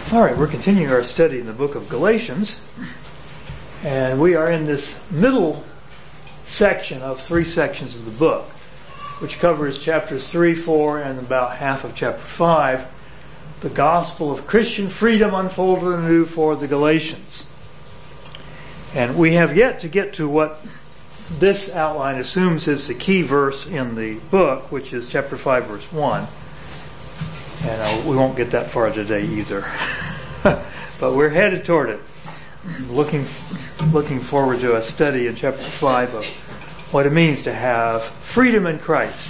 All right, we're continuing our study in the book of Galatians, and we are in this middle section of 3 sections of the book, which covers chapters 3, 4, and about half of chapter 5, the gospel of Christian freedom unfolded anew for the Galatians. And we have yet to get to what this outline assumes is the key verse in the book, which is chapter 5, verse 1. And we won't get that far today either. But we're headed toward it. Looking forward to a study in chapter 5 of what it means to have freedom in Christ.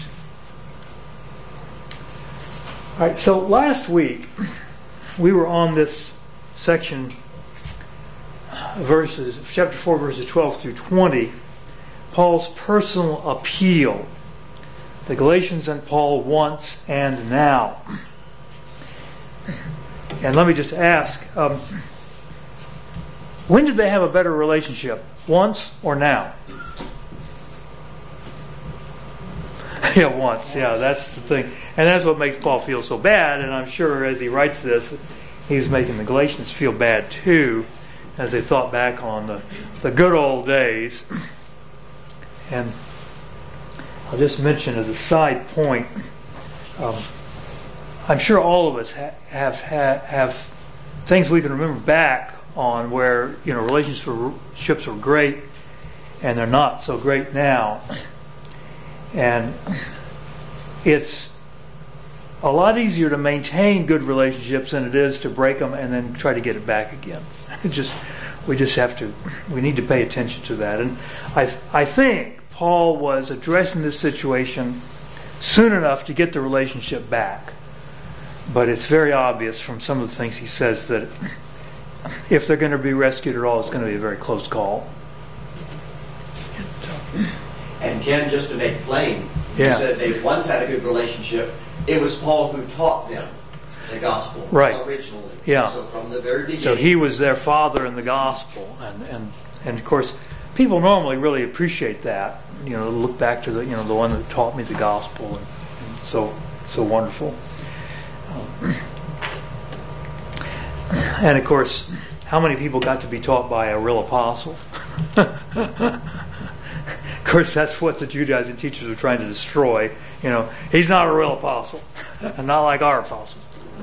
All right, so last week we were on this section, chapter 4, verses 12 through 20, Paul's personal appeal. The Galatians and Paul once and now. And let me just ask, when did they have a better relationship? Once or now? Yeah, once. Yeah, that's the thing. And that's what makes Paul feel so bad. And I'm sure as he writes this, he's making the Galatians feel bad too, as they thought back on the good old days. And I'll just mention as a side point, I'm sure all of us have things we can remember back on where relationships were great and they're not so great now. And it's a lot easier to maintain good relationships than it is to break them and then try to get it back again. We need to pay attention to that. And I think Paul was addressing this situation soon enough to get the relationship back. But it's very obvious from some of the things he says that if they're going to be rescued at all, it's going to be a very close call. And Ken, just to make plain, you said they once had a good relationship. It was Paul who taught them the gospel originally. Yeah. So from the very beginning. So he was their father in the gospel, and of course, people normally really appreciate that. Look back to the one that taught me the gospel, and so wonderful. And of course, how many people got to be taught by a real apostle? Of course, that's what the Judaizing teachers are trying to destroy. He's not a real apostle, and not like our apostles.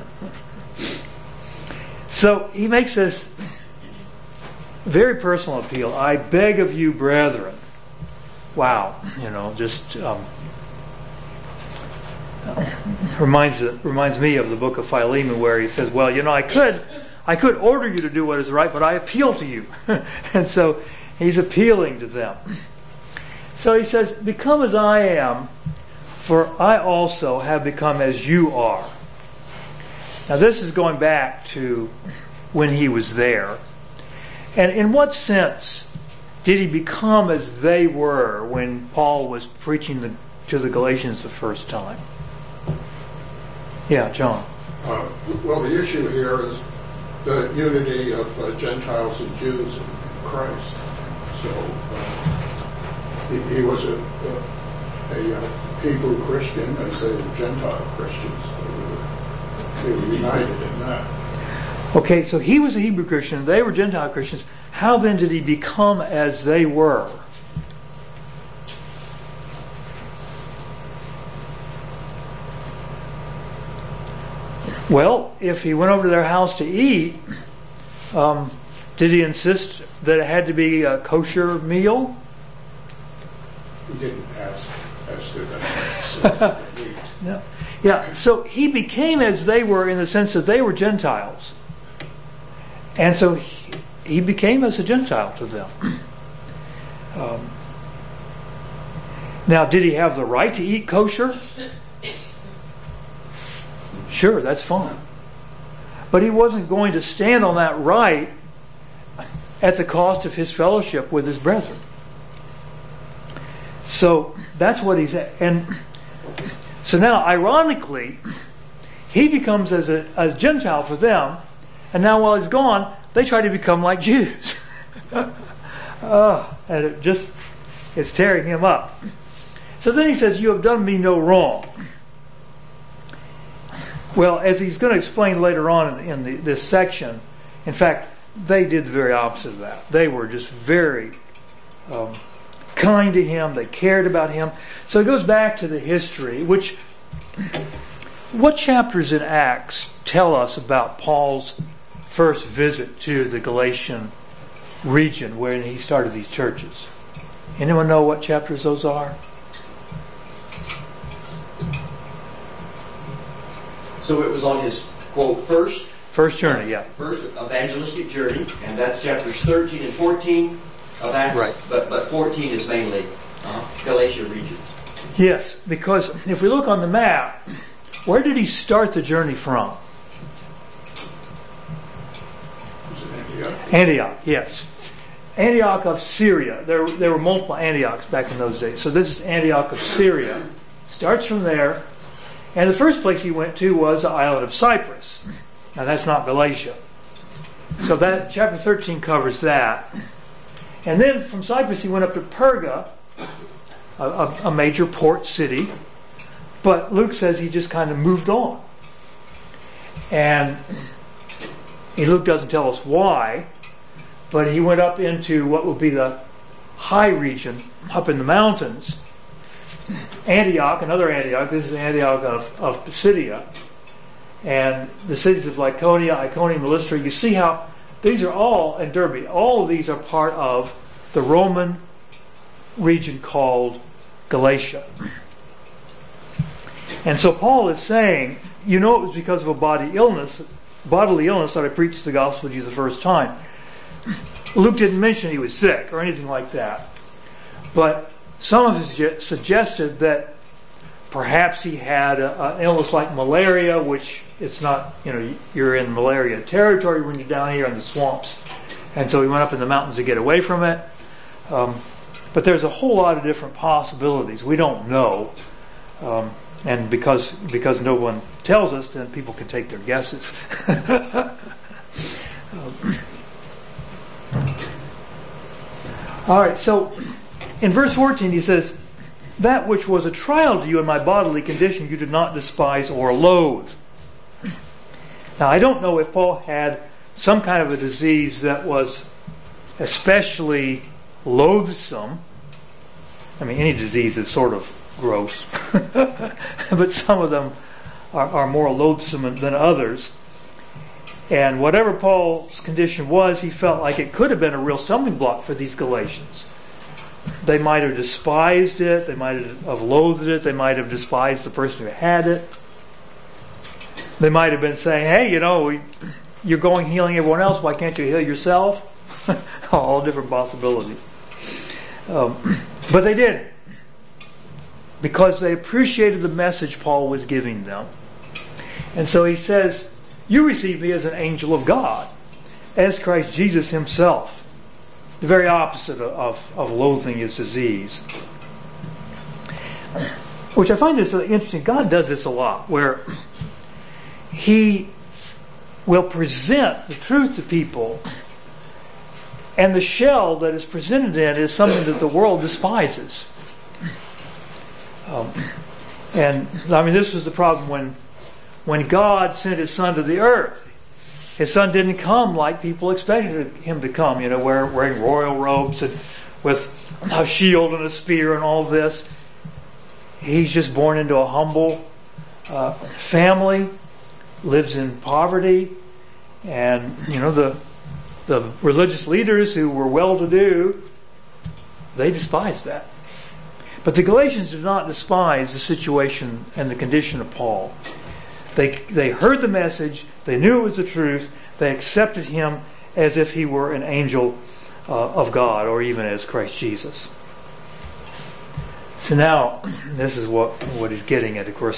So he makes this very personal appeal. I beg of you, brethren. Wow, reminds me of the book of Philemon, where he says, well, I could order you to do what is right, but I appeal to you. And so he's appealing to them. So he says, become as I am, for I also have become as you are. Now this is going back to when he was there. And in what sense did he become as they were when Paul was preaching to the Galatians the first time? Yeah, John. Well, the issue here is the unity of Gentiles and Jews in Christ. So he was a Hebrew Christian, as they were Gentile Christians. They were united in that. Okay, so he was a Hebrew Christian, they were Gentile Christians. How then did he become as they were? Well, if he went over to their house to eat, did he insist that it had to be a kosher meal? He didn't ask as to that. No. Yeah, so he became as they were in the sense that they were Gentiles. And so he became as a Gentile to them. Now, did he have the right to eat kosher? Sure, that's fine. But he wasn't going to stand on that right at the cost of his fellowship with his brethren. So that's what he's at. And so now, ironically, he becomes as a Gentile for them, and now while he's gone, they try to become like Jews. And it's tearing him up. So then he says, you have done me no wrong. Well, as he's going to explain later on in this section, in fact, they did the very opposite of that. They were just very kind to him. They cared about him. So it goes back to the history, what chapters in Acts tell us about Paul's first visit to the Galatian region where he started these churches? Anyone know what chapters those are? So it was on his, quote, first journey, yeah. First evangelistic journey, and that's chapters 13 and 14 of Acts. Right. But 14 is mainly Galatia region. Yes, because if we look on the map, where did he start the journey from? Antioch, yes. Antioch of Syria. There were multiple Antiochs back in those days. So this is Antioch of Syria. Starts from there. And the first place he went to was the island of Cyprus. Now that's not Galatia. So that chapter 13 covers that. And then from Cyprus he went up to Perga, a major port city. But Luke says he just kind of moved on. And Luke doesn't tell us why, but he went up into what would be the high region, up in the mountains. Antioch, another Antioch, this is Antioch of Pisidia, and the cities of Lycaonia, Iconium, Lystra. You see how these are all, and Derbe, all of these are part of the Roman region called Galatia. And so Paul is saying, it was because of a bodily illness that I preached the gospel to you the first time. Luke didn't mention he was sick or anything like that. But some of us suggested that perhaps he had an illness like malaria, which it's not, you're in malaria territory when you're down here in the swamps. And so he went up in the mountains to get away from it. But there's a whole lot of different possibilities. We don't know. And because no one tells us, then people can take their guesses. All right, so in verse 14 he says, "That which was a trial to you in my bodily condition you did not despise or loathe." Now I don't know if Paul had some kind of a disease that was especially loathsome. I mean, any disease is sort of gross. But some of them are more loathsome than others. And whatever Paul's condition was, he felt like it could have been a real stumbling block for these Galatians. They might have despised it. They might have loathed it. They might have despised the person who had it. They might have been saying, hey, you're going healing everyone else. Why can't you heal yourself? All different possibilities. But they didn't. Because they appreciated the message Paul was giving them. And so he says, you receive me as an angel of God, as Christ Jesus himself. The very opposite of loathing is disease. Which I find this interesting. God does this a lot, where he will present the truth to people, and the shell that is presented in is something that the world despises. And I mean, this was the problem when God sent his son to the earth. His son didn't come like people expected him to come, wearing royal robes and with a shield and a spear and all this. He's just born into a humble family, lives in poverty, and the religious leaders who were well-to-do, they despised that. But the Galatians did not despise the situation and the condition of Paul. They heard the message. They knew it was the truth. They accepted him as if he were an angel of God, or even as Christ Jesus. So now, this is what he's getting at, of course.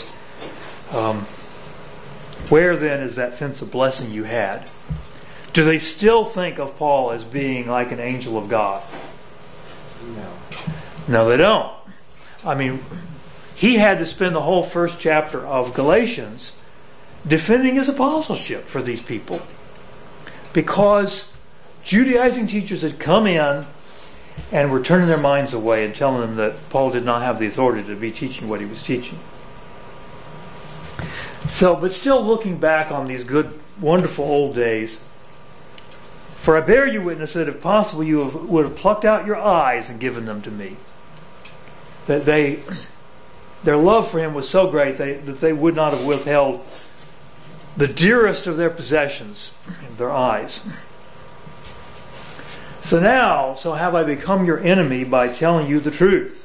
Where then is that sense of blessing you had? Do they still think of Paul as being like an angel of God? No, they don't. I mean, he had to spend the whole first chapter of Galatians defending his apostleship for these people, because Judaizing teachers had come in and were turning their minds away and telling them that Paul did not have the authority to be teaching what he was teaching. So, but still looking back on these good, wonderful old days, for I bear you witness that if possible you would have plucked out your eyes and given them to me. That their love for him was so great that they would not have withheld the dearest of their possessions in their eyes. So now, so have I become your enemy by telling you the truth.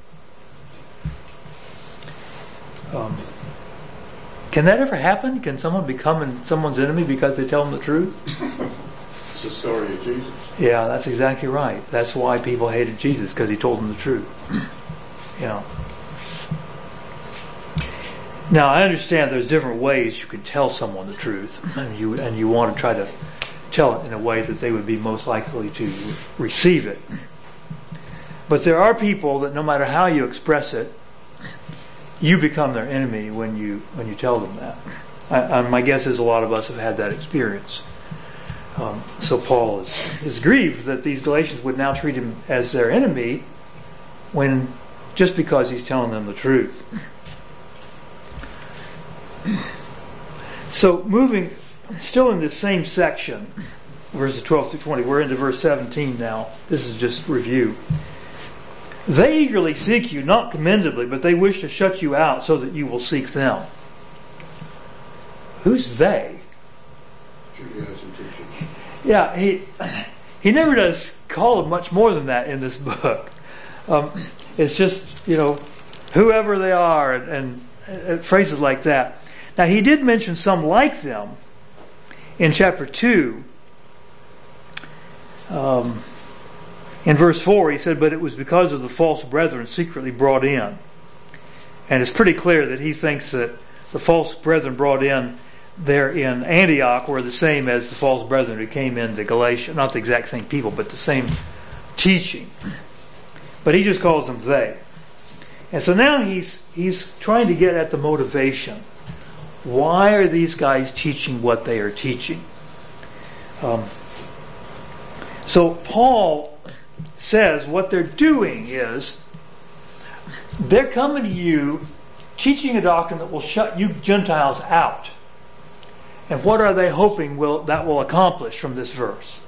Can that ever happen? Can someone become someone's enemy because they tell them the truth? It's the story of Jesus. Yeah, that's exactly right. That's why people hated Jesus, because he told them the truth. Now, I understand there's different ways you could tell someone the truth, and you want to try to tell it in a way that they would be most likely to receive it. But there are people that no matter how you express it, you become their enemy when you tell them that. My guess is a lot of us have had that experience. So Paul is grieved that these Galatians would now treat him as their enemy just because he's telling them the truth. So moving, still in this same section, verses 12 through 20, we're into verse 17 now. This is just review. They eagerly seek you, not commendably, but they wish to shut you out so that you will seek them. Who's they? Judaism teaching. Yeah, he never does call them much more than that in this book. It's just, whoever they are and phrases like that. Now, he did mention some like them in chapter 2. In verse 4, he said, but it was because of the false brethren secretly brought in. And it's pretty clear that he thinks that the false brethren brought in there in Antioch were the same as the false brethren who came into Galatia. Not the exact same people, but the same teaching. But he just calls them they. And so now he's trying to get at the motivation. Why are these guys teaching what they are teaching? So Paul says what they're doing is they're coming to you teaching a doctrine that will shut you Gentiles out. And what are they hoping that will accomplish from this verse?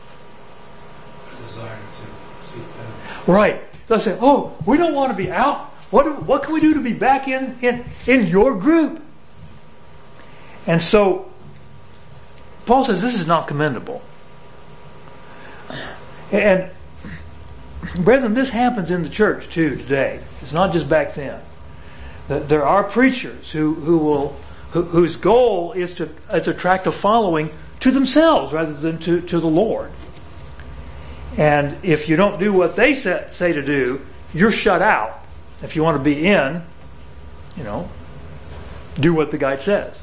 A desire to seek them. Right. They'll say, oh, we don't want to be out. What can we do to be back in your group? And so Paul says this is not commendable. And brethren, this happens in the church too today. It's not just back then. There are preachers whose goal is to attract a following to themselves rather than to the Lord. And if you don't do what they say to do, you're shut out. If you want to be in, do what the guide says.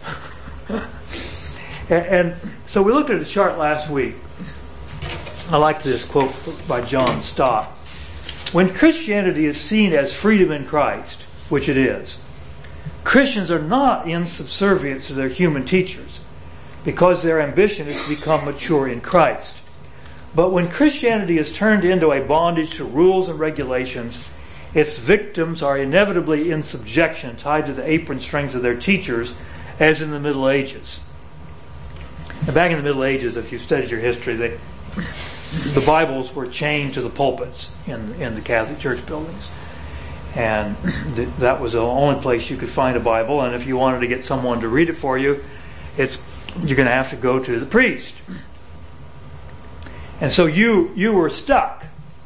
and so we looked at a chart last week. I like this quote by John Stott. When Christianity is seen as freedom in Christ, which it is, Christians are not in subservience to their human teachers because their ambition is to become mature in Christ. But when Christianity is turned into a bondage to rules and regulations, its victims are inevitably in subjection, tied to the apron strings of their teachers, as in the Middle Ages. And back in the Middle Ages, if you studied your history, the Bibles were chained to the pulpits in the Catholic Church buildings. And that was the only place you could find a Bible. And if you wanted to get someone to read it for you, you're going to have to go to the priest. And so you were stuck.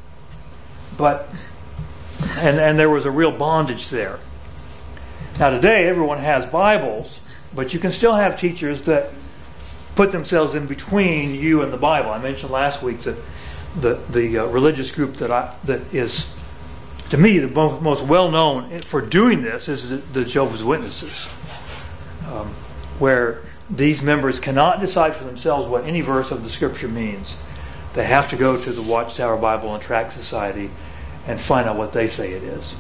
And there was a real bondage there. Now today everyone has Bibles, but you can still have teachers that put themselves in between you and the Bible. I mentioned last week that the religious group that is, to me, the most well known for doing this is the Jehovah's Witnesses, where these members cannot decide for themselves what any verse of the Scripture means. They have to go to the Watchtower Bible and Tract Society and find out what they say it is,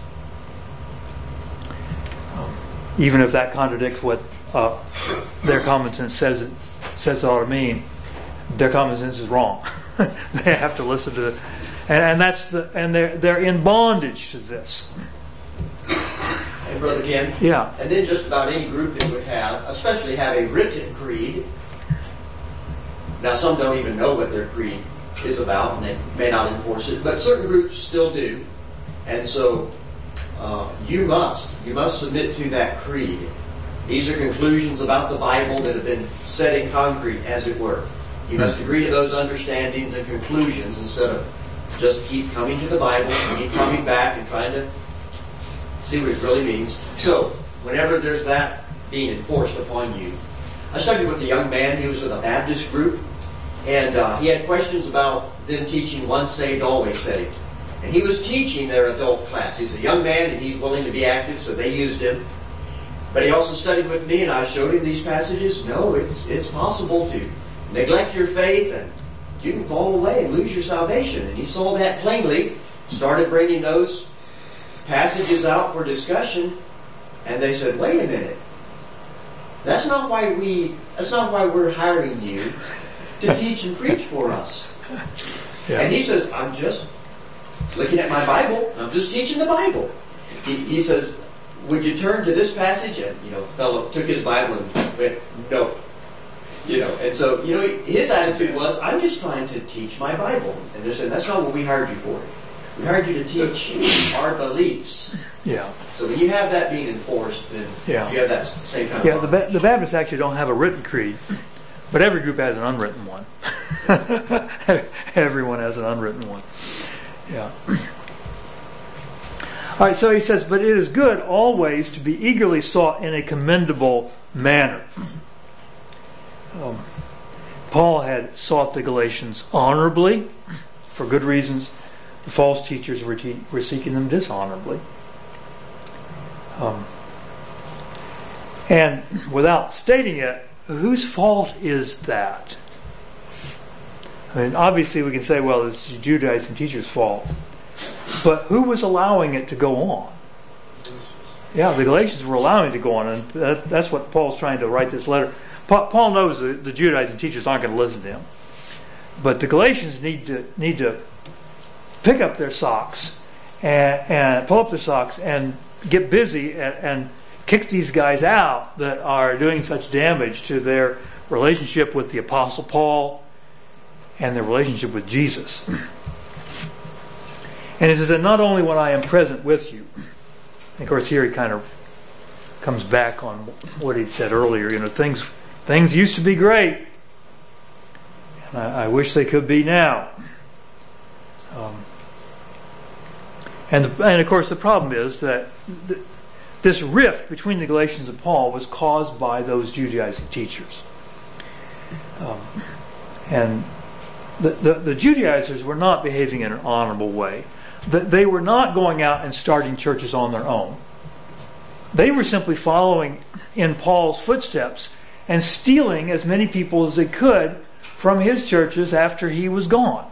even if that contradicts what their common sense says it ought to mean. Their common sense is wrong. They have to listen to it, and they're in bondage to this. Hey, Brother Ken. Yeah. And then just about any group that would have, especially have a written creed. Now, some don't even know what their creed is about, and they may not enforce it, but certain groups still do. And so you must submit to that creed. These are conclusions about the Bible that have been set in concrete, as it were. You must agree to those understandings and conclusions instead of just keep coming to the Bible and keep coming back and trying to see what it really means. So, whenever there's that being enforced upon you, I studied with a young man. He was with a Baptist group, and he had questions about them teaching once saved, always saved. And he was teaching their adult class. He's a young man, and he's willing to be active, so they used him. But he also studied with me, and I showed him these passages. No, it's possible to neglect your faith, and you can fall away and lose your salvation. And he saw that plainly, started bringing those passages out for discussion, and they said, wait a minute. That's not why we're hiring you to teach and preach for us. Yeah. And he says, I'm just looking at my Bible. I'm just teaching the Bible. He says, would you turn to this passage? And, fellow took his Bible and went, no. And so, his attitude was, I'm just trying to teach my Bible. And they said, that's not what we hired you for. We hired you to teach our beliefs. Yeah. So when you have that being enforced, then you have that same kind of... Yeah, the Baptists actually don't have a written creed, but every group has an unwritten one. Everyone has an unwritten one. Yeah. All right, so he says, but it is good always to be eagerly sought in a commendable manner. Paul had sought the Galatians honorably, for good reasons. The false teachers were seeking them dishonorably. And without stating it, whose fault is that? I mean, obviously we can say, well, it's the Judaizing teachers' fault. But who was allowing it to go on? Yeah, the Galatians were allowing it to go on, and that's what Paul's trying to write this letter. Paul knows the Judaizing teachers aren't going to listen to him. But the Galatians need to pick up their socks and pull up their socks and get busy and kick these guys out that are doing such damage to their relationship with the Apostle Paul and their relationship with Jesus. And he says that not only when I am present with you, and of course here he kind of comes back on what he said earlier. Things used to be great, and I wish they could be now. And of course the problem is that this rift between the Galatians and Paul was caused by those Judaizing teachers. And the Judaizers were not behaving in an honorable way. They were not going out and starting churches on their own. They were simply following in Paul's footsteps and stealing as many people as they could from his churches after he was gone.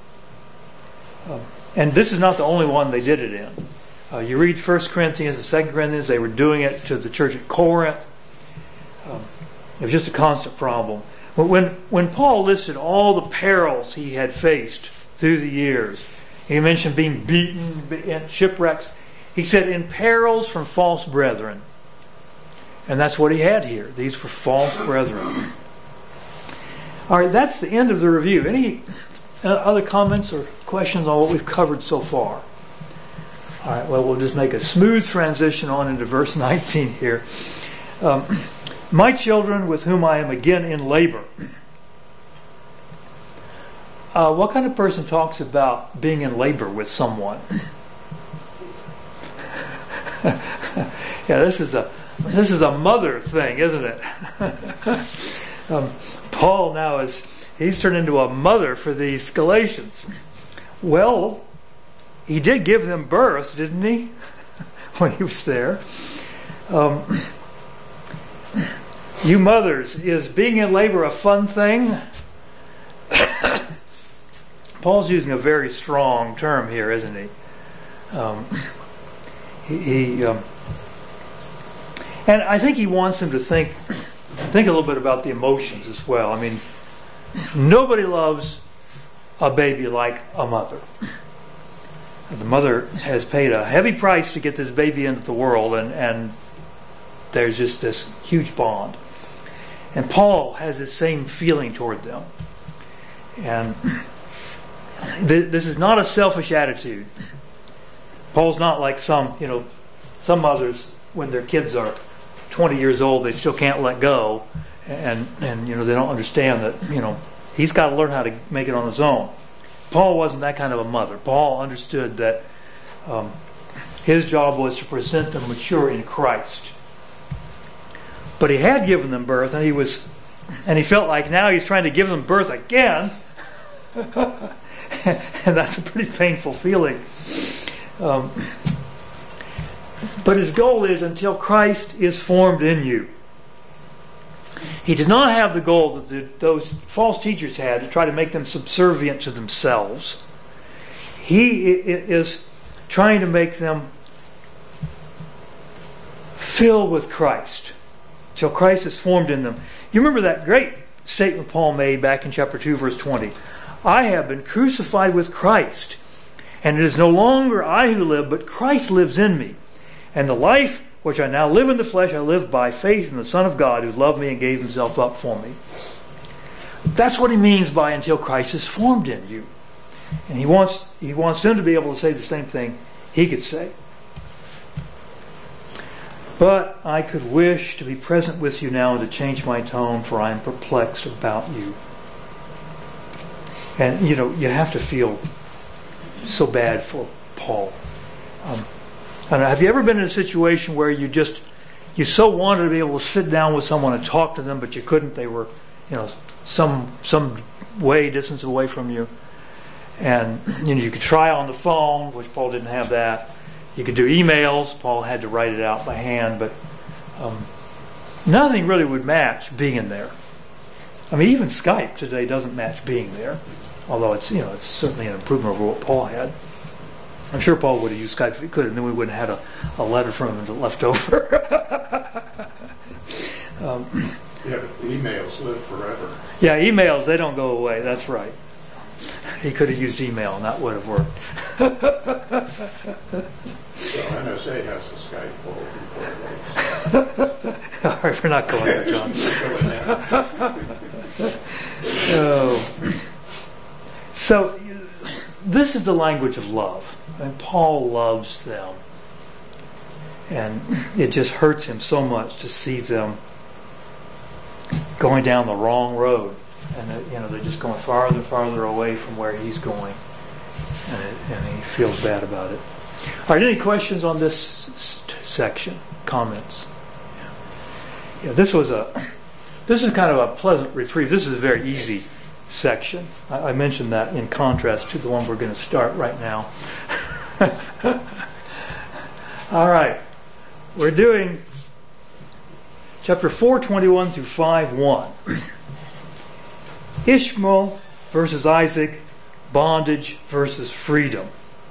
And this is not the only one they did it in. You read 1 Corinthians and 2 Corinthians, they were doing it to the church at Corinth. It was just a constant problem. When Paul listed all the perils he had faced through the years, he mentioned being beaten in shipwrecks. He said, in perils from false brethren. And that's what he had here. These were false brethren. All right, that's the end of the review. Any other comments or questions on what we've covered so far? All right, well, we'll just make a smooth transition on into verse 19 here. My children with whom I am again in labor. What kind of person talks about being in labor with someone? Yeah, this is a mother thing, isn't it? Paul now he's turned into a mother for these Galatians. Well, he did give them birth, didn't he? When he was there. You mothers, is being in labor a fun thing? Paul's using a very strong term here, isn't he? And I think he wants them to think a little bit about the emotions as well. I mean, nobody loves a baby like a mother. The mother has paid a heavy price to get this baby into the world, and there's just this huge bond. And Paul has the same feeling toward them. And this is not a selfish attitude. Paul's not like some mothers, when their kids are 20 years old, they still can't let go, and they don't understand that he's got to learn how to make it on his own. Paul wasn't that kind of a mother. Paul understood that his job was to present them mature in Christ. But he had given them birth, and he felt like now he's trying to give them birth again. And that's a pretty painful feeling. But his goal is until Christ is formed in you. He did not have the goal that those false teachers had to try to make them subservient to themselves. He is trying to make them filled with Christ till Christ is formed in them. You remember that great statement Paul made back in chapter 2, verse 20. I have been crucified with Christ, and it is no longer I who live, but Christ lives in me. And the life which I now live in the flesh, I live by faith in the Son of God who loved me and gave himself up for me. That's what he means by until Christ is formed in you. And he wants them to be able to say the same thing he could say. But I could wish to be present with you now and to change my tone, for I am perplexed about you. And you have to feel so bad for Paul. I don't know, have you ever been in a situation where you so wanted to be able to sit down with someone and talk to them, but you couldn't? They were, some way distance away from you, and you could try on the phone, which Paul didn't have that. You could do emails. Paul had to write it out by hand, but nothing really would match being there. I mean, even Skype today doesn't match being there, although it's certainly an improvement over what Paul had. I'm sure Paul would have used Skype if he could, and then we wouldn't have had a letter from him left over. Yeah, but emails live forever. Yeah, emails, they don't go away. That's right. He could have used email, and that would have worked. So NSA has the Skype bulletin for All right, we're not going there, John. So, this is the language of love. And Paul loves them. And it just hurts him so much to see them going down the wrong road. And they're just going farther and farther away from where he's going. And he feels bad about it. All right, any questions on this section? Comments? Yeah, this is kind of a pleasant reprieve. This is a very easy section. I mentioned that in contrast to the one we're going to start right now. All right. We're doing chapter 4:21 through 5:1. Ishmael versus Isaac, bondage versus freedom.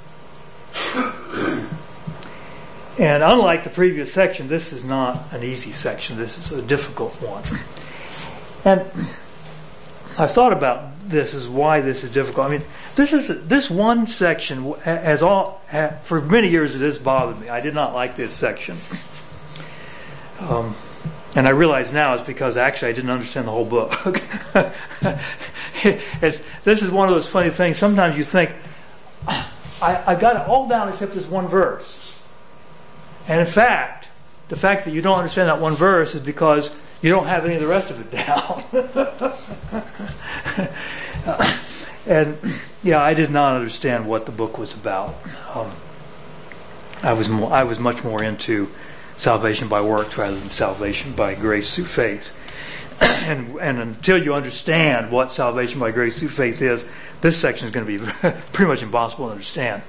And unlike the previous section, this is not an easy section. This is a difficult one. And I've thought about this as why this is difficult. I mean, this one section for many years it has bothered me. I did not like this section. And I realize now it's because actually I didn't understand the whole book. This is one of those funny things. Sometimes you think, I've got it all down except this one verse. And in fact, the fact that you don't understand that one verse is because you don't have any of the rest of it down. And I did not understand what the book was about. I was much more into salvation by works rather than salvation by grace through faith. And until you understand what salvation by grace through faith is, this section is going to be pretty much impossible to understand.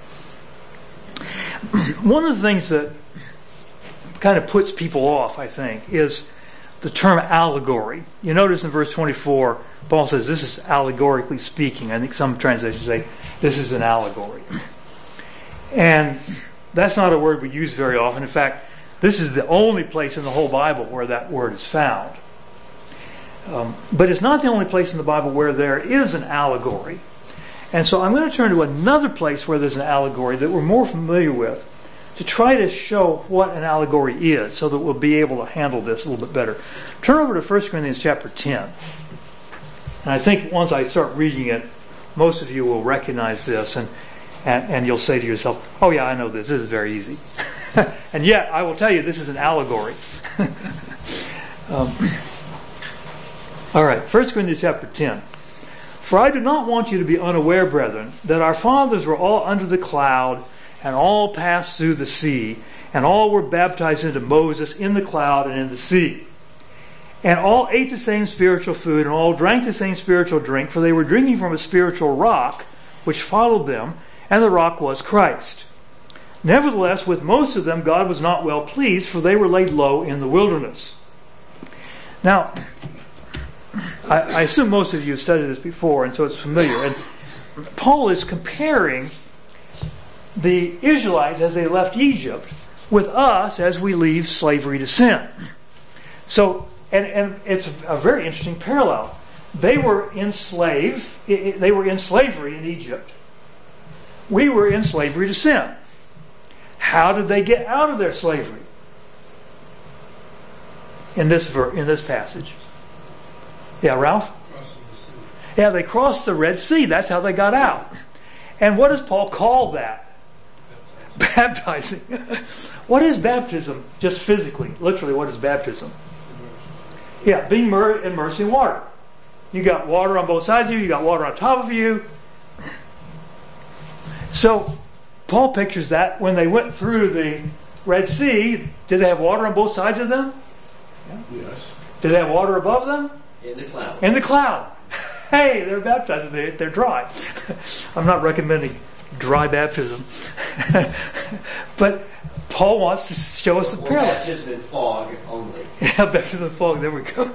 One of the things that kind of puts people off, I think, is the term allegory. You notice in verse 24, Paul says this is allegorically speaking. I think some translations say this is an allegory. And that's not a word we use very often. In fact, this is the only place in the whole Bible where that word is found. But it's not the only place in the Bible where there is an allegory. And so I'm going to turn to another place where there's an allegory that we're more familiar with to try to show what an allegory is so that we'll be able to handle this a little bit better. Turn over to 1 Corinthians chapter 10. And I think once I start reading it, most of you will recognize this and you'll say to yourself, oh yeah, I know this. This is very easy. And yet, I will tell you, this is an allegory. All right, 1 Corinthians chapter 10. For I do not want you to be unaware, brethren, that our fathers were all under the cloud, and all passed through the sea, and all were baptized into Moses in the cloud and in the sea. And all ate the same spiritual food, and all drank the same spiritual drink, for they were drinking from a spiritual rock, which followed them, and the rock was Christ. Nevertheless, with most of them God was not well pleased, for they were laid low in the wilderness. Now, I assume most of you have studied this before, and so it's familiar. And Paul is comparing the Israelites as they left Egypt with us as we leave slavery to sin. So, and it's a very interesting parallel. They were enslaved. They were in slavery in Egypt. We were in slavery to sin. How did they get out of their slavery? In this passage. Yeah, Ralph? Yeah, they crossed the Red Sea. That's how they got out. And what does Paul call that? Baptizing. What is baptism? Just physically, literally, what is baptism? Yeah, being immersed in water. You got water on both sides of you. You got water on top of you. So, Paul pictures that when they went through the Red Sea, did they have water on both sides of them? Yes. Did they have water above them? In the cloud. In the cloud. Hey, they're baptized. They're dry. I'm not recommending dry baptism. But Paul wants to show us the parallel. Baptism in fog only. Yeah, baptism in fog. There we go.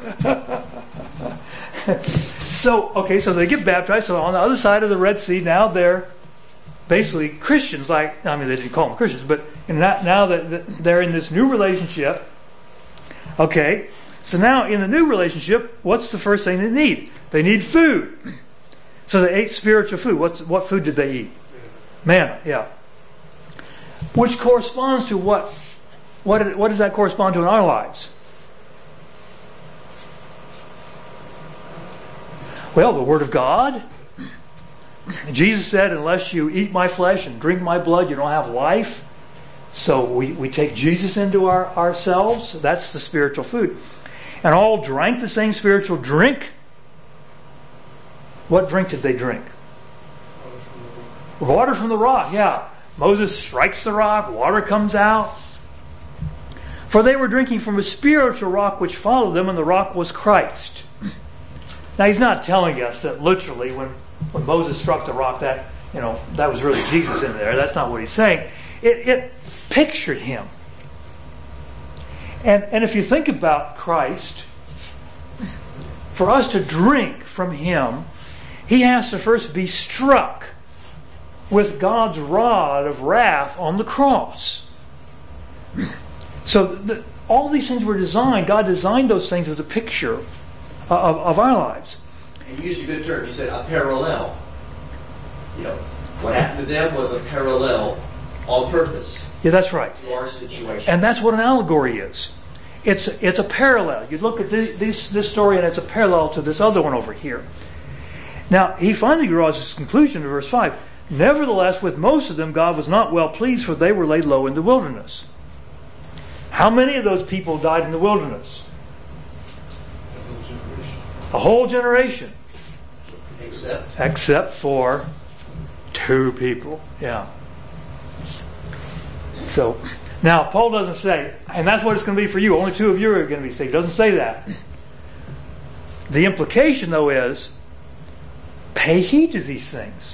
So they get baptized. So on the other side of the Red Sea, now they're basically Christians. They didn't call them Christians, but now that they're in this new relationship. Okay, so now in the new relationship, what's the first thing they need? They need food. So they ate spiritual food. What food did they eat? Manna, yeah. Which corresponds to what does that correspond to in our lives? Well, the Word of God. Jesus said, unless you eat my flesh and drink my blood, you don't have life. So we take Jesus into ourselves. That's the spiritual food. And all drank the same spiritual drink. What drink did they drink? Water from the rock, yeah. Moses strikes the rock, water comes out. For they were drinking from a spiritual rock which followed them, and the rock was Christ. Now he's not telling us that literally when Moses struck the rock that was really Jesus in there. That's not what he's saying. It pictured him. And if you think about Christ, for us to drink from him, he has to first be struck with God's rod of wrath on the cross. So all these things were designed. God designed those things as a picture of our lives. And you used a good term. You said a parallel. What happened to them was a parallel on purpose. Yeah, that's right. To our situation. And that's what an allegory is. It's a parallel. You look at this story and it's a parallel to this other one over here. Now, he finally draws his conclusion in verse 5. Nevertheless, with most of them, God was not well pleased, for they were laid low in the wilderness. How many of those people died in the wilderness? A whole generation. Except for 2 people. Yeah. So, now, Paul doesn't say, and that's what it's going to be for you. Only 2 of you are going to be saved. He doesn't say that. The implication, though, is pay heed to these things.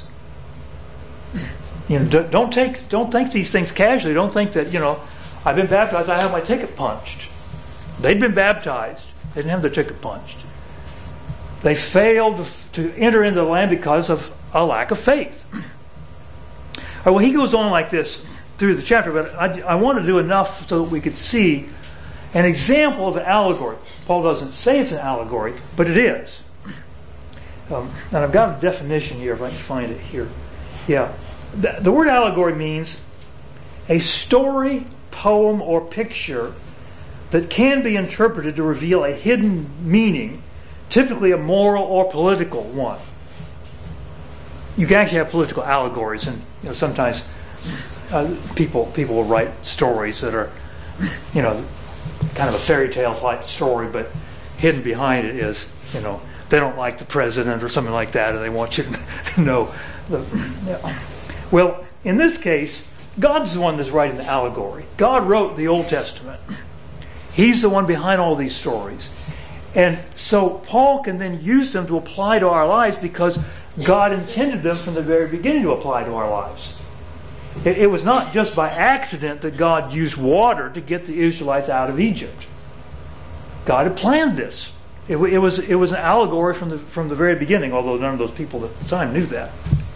Don't take these things casually. Don't think that, I've been baptized, I have my ticket punched. They'd been baptized. They didn't have their ticket punched. They failed to enter into the land because of a lack of faith. Well, he goes on like this through the chapter, but I want to do enough so that we could see an example of an allegory. Paul doesn't say it's an allegory, but it is. And I've got a definition here if I can find it here. Yeah. The word allegory means a story, poem, or picture that can be interpreted to reveal a hidden meaning, typically a moral or political one. You can actually have political allegories, and sometimes people will write stories that are, kind of a fairy tale type story, but hidden behind it is, they don't like the president or something like that, and they want you to know. Well, in this case, God's the one that's writing the allegory. God wrote the Old Testament. He's the one behind all these stories. And so Paul can then use them to apply to our lives because God intended them from the very beginning to apply to our lives. It was not just by accident that God used water to get the Israelites out of Egypt. God had planned this. It was an allegory from the very beginning, although none of those people at the time knew that.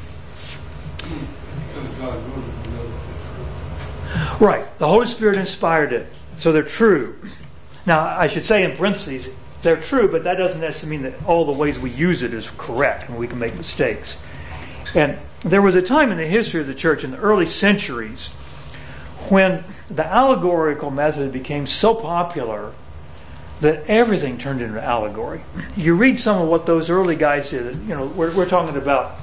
Because God wrote it to know that they're true. Right. The Holy Spirit inspired it, so they're true. Now, I should say in parentheses, they're true, but that doesn't necessarily mean that all the ways we use it is correct, and we can make mistakes. And there was a time in the history of the church in the early centuries when the allegorical method became so popular that everything turned into an allegory. You read some of what those early guys did. We're talking about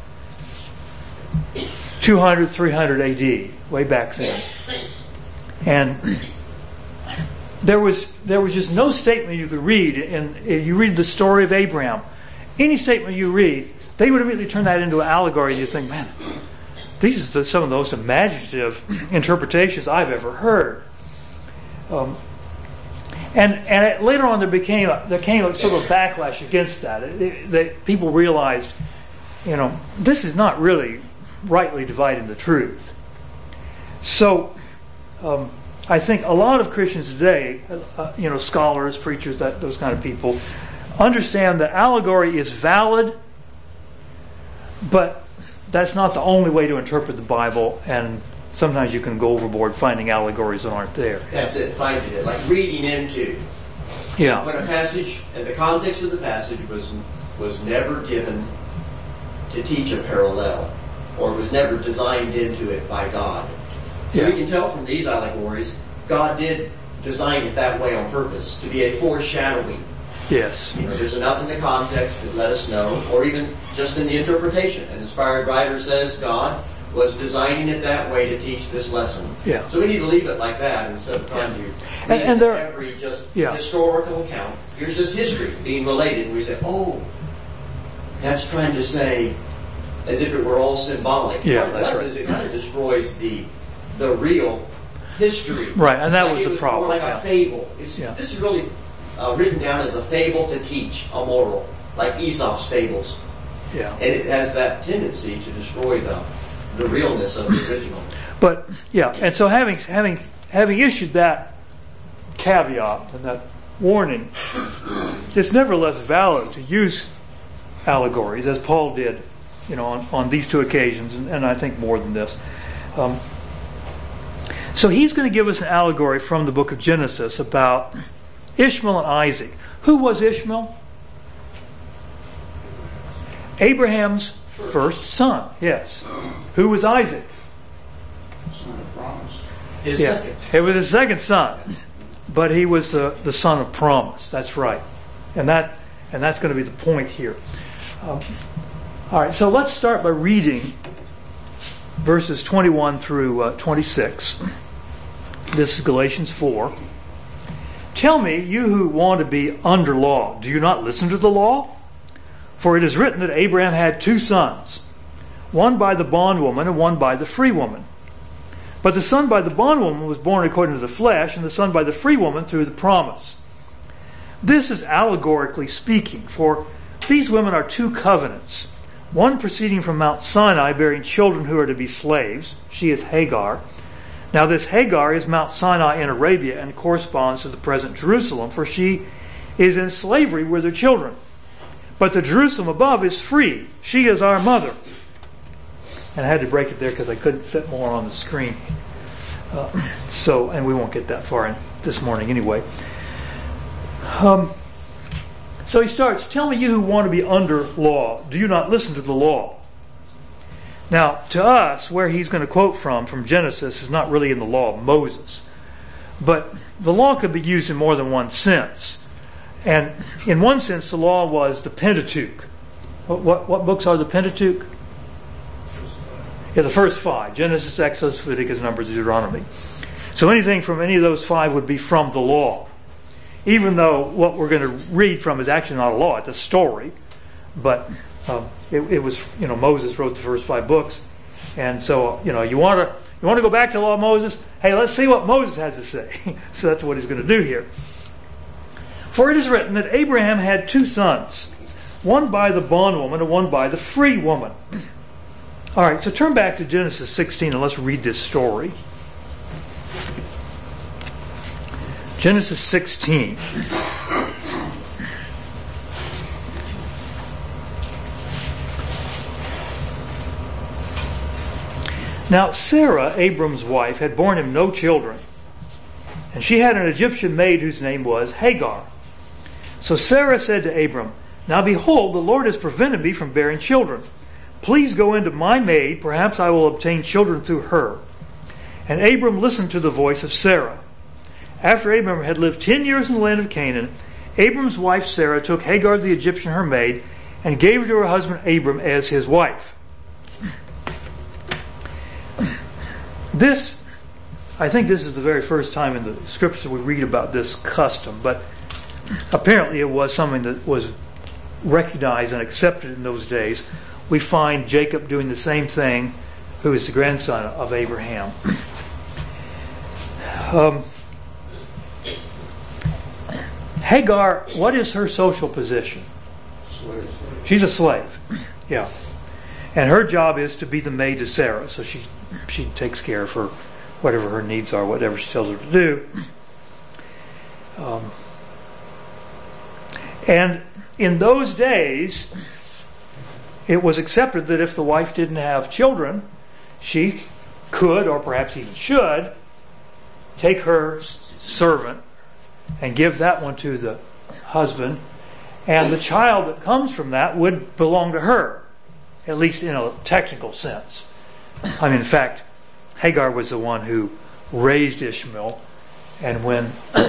200, 300 AD, way back then. And there was just no statement you could read. And if you read the story of Abraham, any statement you read, they would immediately turn that into an allegory. And you think, man, these are some of the most imaginative interpretations I've ever heard. And later on, there came a sort of backlash against that. People realized, this is not really rightly dividing the truth. So, I think a lot of Christians today, scholars, preachers, those kind of people, understand that allegory is valid, but that's not the only way to interpret the Bible, and sometimes you can go overboard finding allegories that aren't there. That's it, finding it, like reading into. Yeah. When a passage, and the context of the passage was never given to teach a parallel, or was never designed into it by God. So we can tell from these allegories, God did design it that way on purpose, to be a foreshadowing. Yes. There's enough in the context to let us know, or even just in the interpretation. An inspired writer says God was designing it that way to teach this lesson. Yeah. So we need to leave it like that instead of trying to read every historical account. Here's just history being related, and we say, oh, that's trying to say, as if it were all symbolic. Yeah, what it does is it kind of destroys the real history. Right, and that was the problem. More like a fable. This is really written down as a fable to teach a moral, like Aesop's fables. Yeah. And it has that tendency to destroy the realness of the original. But and so having issued that caveat and that warning, it's nevertheless valid to use allegories, as Paul did, on these two occasions, and I think more than this. So he's going to give us an allegory from the book of Genesis about Ishmael and Isaac. Who was Ishmael? Abraham's first son, yes. Who was Isaac? Son of promise. His second. It was his second son, but he was the son of promise. That's right, and that's going to be the point here. All right, so let's start by reading verses 21 through 26. This is Galatians 4. Tell me, you who want to be under law, do you not listen to the law? For it is written that Abraham had two sons, one by the bondwoman and one by the free woman. But the son by the bondwoman was born according to the flesh, and the son by the free woman through the promise. This is allegorically speaking, for these women are two covenants, one proceeding from Mount Sinai, bearing children who are to be slaves. She is Hagar. Now this Hagar is Mount Sinai in Arabia and corresponds to the present Jerusalem, for she is in slavery with her children. But the Jerusalem above is free. She is our mother. And I had to break it there because I couldn't fit more on the screen. And we won't get that far in this morning anyway. So So he starts, tell me you who want to be under law, do you not listen to the law? Now, to us, where he's going to quote from Genesis, is not really in the law of Moses. But the law could be used in more than one sense. And in one sense, the law was the Pentateuch. What books are the Pentateuch? Yeah, the first 5. Genesis, Exodus, Leviticus, Numbers, Deuteronomy. So anything from any of those 5 would be from the law. Even though what we're going to read from is actually not a law, it's a story. But it was, Moses wrote the first 5 books. And so, you want to go back to the law of Moses? Hey, let's see what Moses has to say. So that's what he's going to do here. For it is written that Abraham had 2 sons, one by the bondwoman and one by the free woman. All right, so turn back to Genesis 16 and let's read this story. Genesis 16. Now Sarah, Abram's wife, had borne him no children, and she had an Egyptian maid whose name was Hagar. So Sarah said to Abram, now behold, the Lord has prevented me from bearing children. Please go into my maid, perhaps I will obtain children through her. And Abram listened to the voice of Sarah. After Abram had lived 10 years in the land of Canaan, Abram's wife Sarah took Hagar the Egyptian, her maid, and gave her to her husband Abram as his wife. I think this is the very first time in the scriptures we read about this custom, but apparently it was something that was recognized and accepted in those days. We find Jacob doing the same thing, who is the grandson of Abraham. Hagar, what is her social position? Slave. She's a slave. Yeah. And her job is to be the maid to Sarah. So she takes care of her, whatever her needs are, whatever she tells her to do. And in those days, it was accepted that if the wife didn't have children, she could, or perhaps even should, take her servant and give that one to the husband, and the child that comes from that would belong to her, at least in a technical sense. I mean, in fact, Hagar was the one who raised Ishmael, and when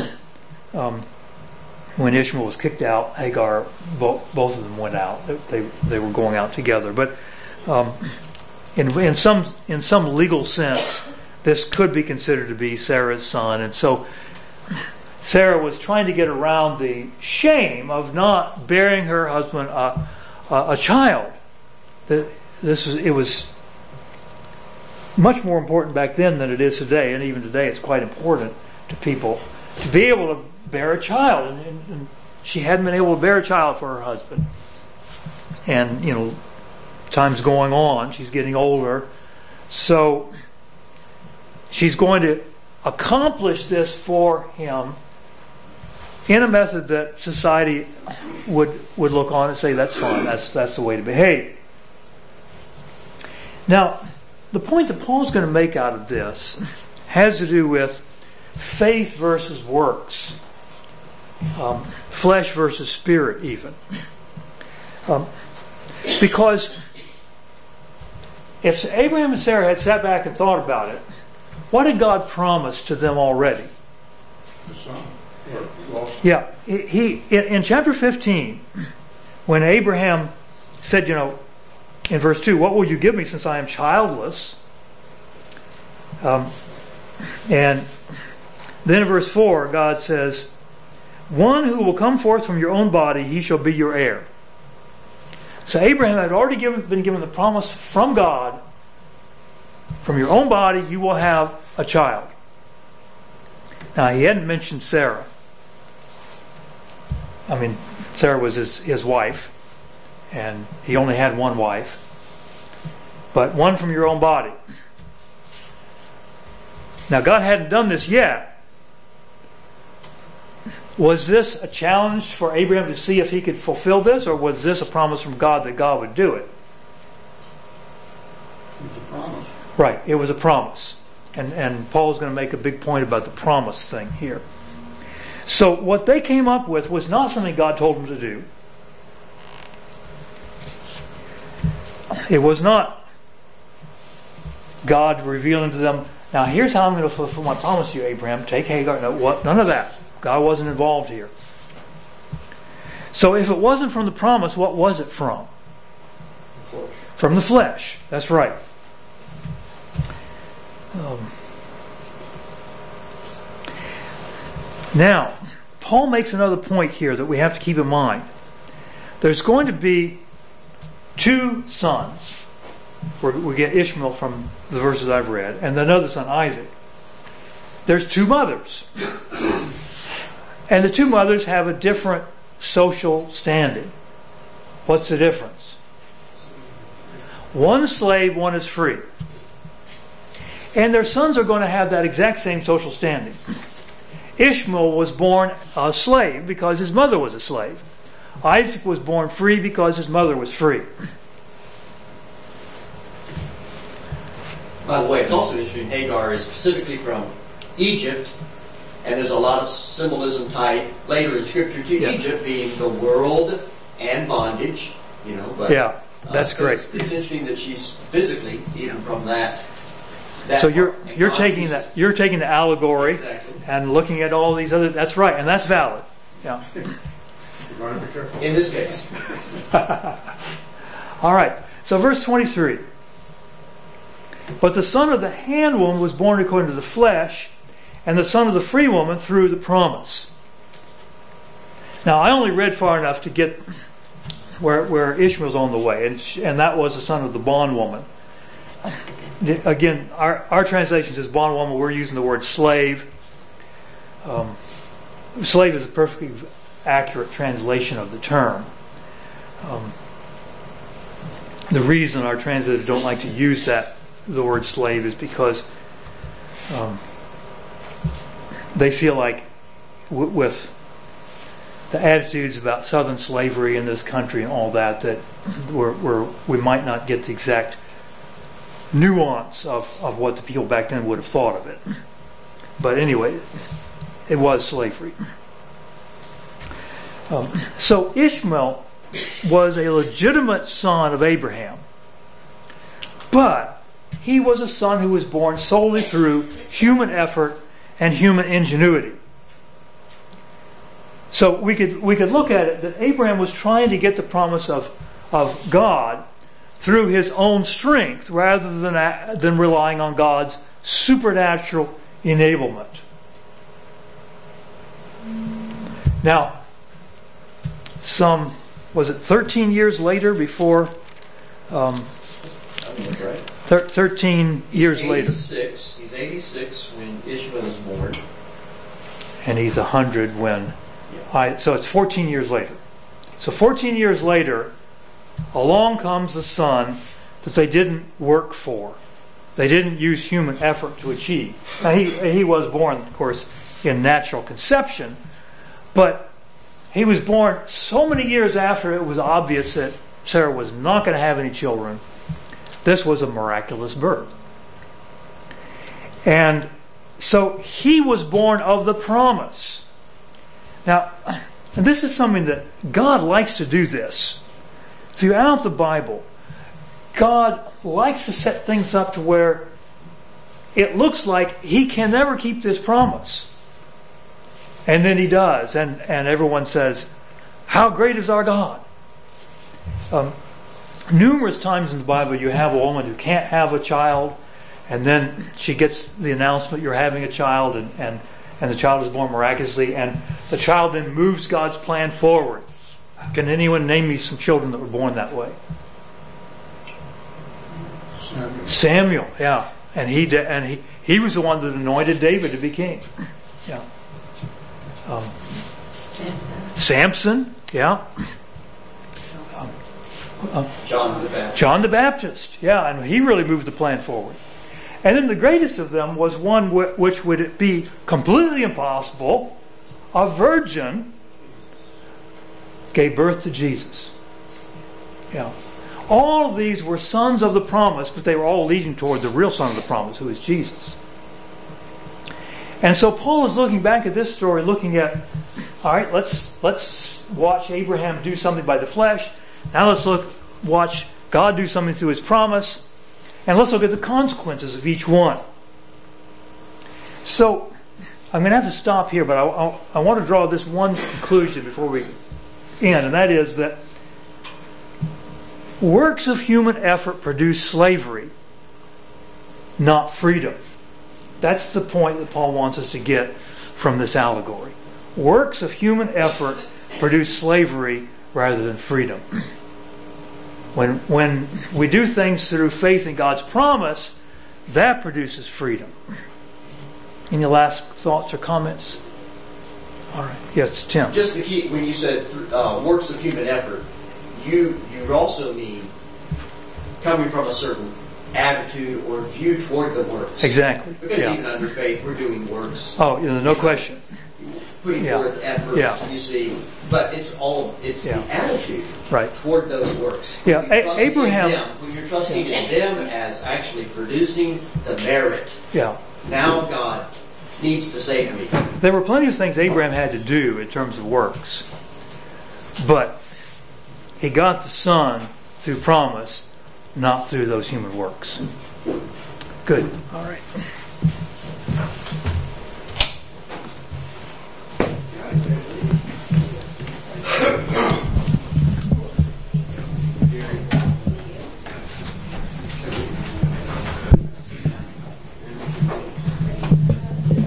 Ishmael was kicked out, Hagar, both of them went out. They were going out together. But in some legal sense, this could be considered to be Sarah's son, and so Sarah was trying to get around the shame of not bearing her husband a child. It was much more important back then than it is today, and even today it's quite important to people to be able to bear a child. And she hadn't been able to bear a child for her husband. And, time's going on. She's getting older. So she's going to accomplish this for him in a method that society would look on and say, that's fine, that's the way to behave. Now, the point that Paul's going to make out of this has to do with faith versus works, flesh versus spirit even. Because if Abraham and Sarah had sat back and thought about it, what had God promised to them already? The son. Or lost. Yeah. He in chapter 15, when Abraham said, in verse 2, what will you give me since I am childless? And then in verse 4, God says, one who will come forth from your own body, he shall be your heir. So Abraham had already been given the promise from God, from your own body you will have a child. Now he hadn't mentioned Sarah. I mean, Sarah was his wife, and he only had one wife. But one from your own body. Now God hadn't done this yet. Was this a challenge for Abraham to see if he could fulfill this, or was this a promise from God that God would do it? It was a promise. Right, it was a promise. And Paul's going to make a big point about the promise thing here. So what they came up with was not something God told them to do. It was not God revealing to them, now here's how I'm going to fulfill my promise to you, Abraham. Take Hagar. No, what? None of that. God wasn't involved here. So if it wasn't from the promise, what was it from? Flesh. From the flesh. That's right. Now, Paul makes another point here that we have to keep in mind. There's going to be two sons. We get Ishmael from the verses I've read, and another son, Isaac. There's two mothers. And the two mothers have a different social standing. What's the difference? One is slave, one is free. And their sons are going to have that exact same social standing. Ishmael was born a slave because his mother was a slave. Isaac was born free because his mother was free. By the way, it's also interesting, Hagar is specifically from Egypt, and there's a lot of symbolism tied later in Scripture to Egypt being the world and bondage, But, that's so great. It's interesting that she's physically even from that. So you're taking the allegory exactly. and looking at all these other. That's right, and that's valid. Yeah. You want to be careful. In this case. All right. So verse 23. But the son of the handwoman was born according to the flesh, and the son of the free woman through the promise. Now, I only read far enough to get where Ishmael's on the way, and that was the son of the bondwoman. Again, our translation says bondwoman. We're using the word slave. Slave is a perfectly accurate translation of the term. The reason our translators don't like to use the word slave is because they feel like with the attitudes about Southern slavery in this country and all that we might not get the exact nuance of what the people back then would have thought of it. But anyway, it was slavery. So Ishmael was a legitimate son of Abraham, but he was a son who was born solely through human effort and human ingenuity. So we could look at it that Abraham was trying to get the promise of God through his own strength rather than relying on God's supernatural enablement. Now, 13 years later before... Right. 13 years later. He's 86 when Ishmael was born. And he's 100 when... so it's 14 years later. So 14 years later, along comes the son that they didn't work for. They didn't use human effort to achieve. Now he was born, of course, in natural conception, but he was born so many years after it was obvious that Sarah was not going to have any children. This was a miraculous birth. And so he was born of the promise. Now, and this is something that God likes to do this. Throughout the Bible, God likes to set things up to where it looks like He can never keep this promise. And then He does. And everyone says, how great is our God? Numerous times in the Bible you have a woman who can't have a child, and then she gets the announcement you're having a child, and the child is born miraculously, and the child then moves God's plan forward. Can anyone name me some children that were born that way? Samuel, yeah. And he was the one that anointed David to be king. Yeah. Samson, yeah. John the Baptist, yeah, and he really moved the plan forward. And then the greatest of them was one which would be completely impossible. A virgin gave birth to Jesus. Yeah. All of these were sons of the promise, but they were all leading toward the real son of the promise, who is Jesus. And so Paul is looking back at this story, looking at, all right, let's watch Abraham do something by the flesh. Now let's watch God do something through His promise, and let's look at the consequences of each one. So, I'm going to have to stop here, but I want to draw this one conclusion before we end, and that is that works of human effort produce slavery, not freedom. That's the point that Paul wants us to get from this allegory. Works of human effort produce slavery rather than freedom. When we do things through faith in God's promise, that produces freedom. Any last thoughts or comments? All right. Yes, Tim. Just the key, when you said works of human effort, you also mean coming from a certain attitude or view toward the works. Exactly. Because even under faith, we're doing works. Oh, no question. Putting forth effort, you see. But it's the attitude toward those works. Yeah, Abraham. When you're trusting in them as actually producing the merit. Yeah. Now God needs to save me. There were plenty of things Abraham had to do in terms of works. But he got the son through promise, not through those human works. Good. All right.